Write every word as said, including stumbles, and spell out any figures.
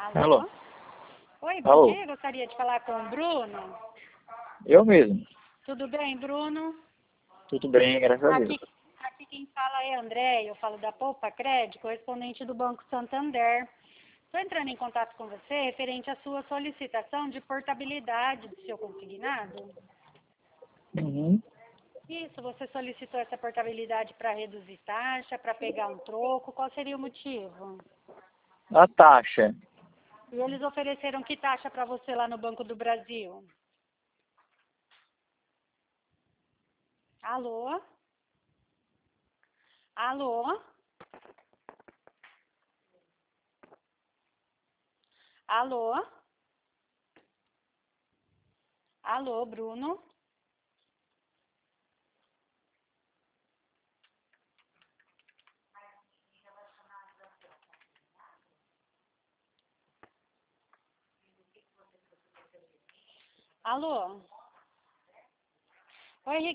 Alô? Alô? Oi, bom Alô? dia. Gostaria de falar com o Bruno. Eu mesmo. Tudo bem, Bruno? Tudo bem, graças a Aqui, Deus. aqui quem fala é André. Eu falo da Poupa Crédito, correspondente do Banco Santander. Estou entrando em contato com você referente à sua solicitação de portabilidade do seu consignado. Uhum. Isso, você solicitou essa portabilidade para reduzir taxa, para pegar um troco. Qual seria o motivo? A taxa. E eles ofereceram que taxa para você lá no Banco do Brasil? Alô? Alô? Alô? Alô, Bruno? Alô? Oi,